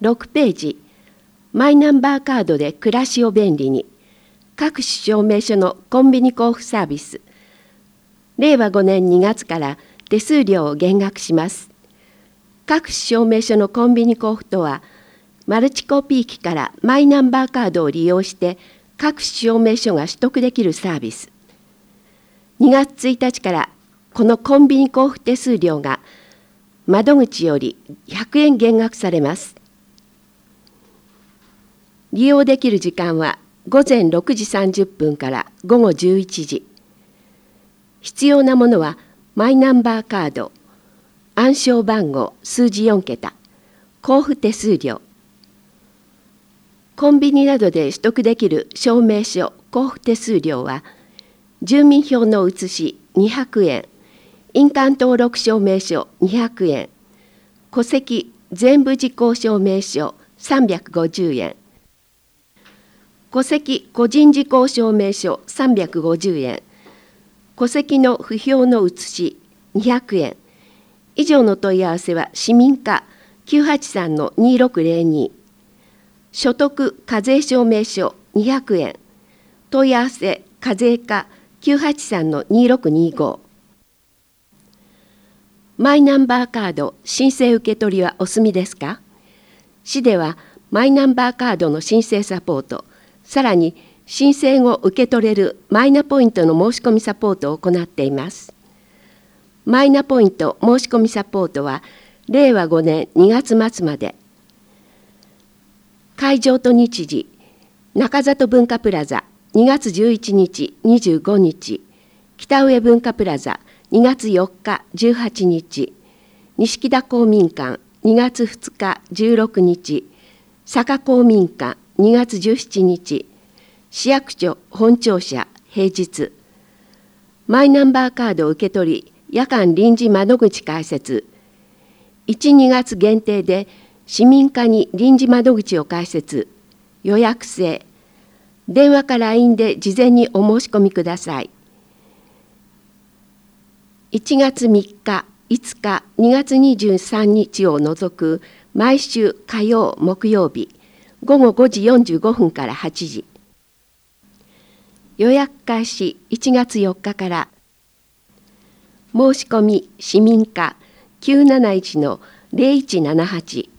6ページ、マイナンバーカードで暮らしを便利に、各種証明書のコンビニ交付サービス。令和5年2月から手数料を減額します。各種証明書のコンビニ交付とは、マルチコピー機からマイナンバーカードを利用して各種証明書が取得できるサービス。2月1日からこのコンビニ交付手数料が窓口より100円減額されます。利用できる時間は午前6時30分から午後11時。必要なものはマイナンバーカード、暗証番号数字4桁、交付手数料。コンビニなどで取得できる証明書交付手数料は、住民票の写し200円、印鑑登録証明書200円、戸籍全部事項証明書350円、戸籍個人事項証明書350円、戸籍の不評の写し200円。以上の問い合わせは市民課 983-2602、所得課税証明書200円、問い合わせ課税課 983-2625。マイナンバーカード申請受け取りはお済みですか？市ではマイナンバーカードの申請サポート、さらに申請後受け取れるマイナポイントの申し込みサポートを行っています。マイナポイント申し込みサポートは令和5年2月末まで。会場と日時、中里文化プラザ2月11日25日、北上文化プラザ2月4日18日、錦田公民館2月2日16日、坂公民館2月17日、市役所本庁舎平日。マイナンバーカード受け取り夜間臨時窓口開設。1、2月限定で市民課に臨時窓口を開設。予約制。電話か LINE で事前にお申し込みください。1月3日、5日、2月23日を除く毎週火曜、木曜日、午後5時45分から8時。予約開始1月4日から。申し込み市民課 971-0178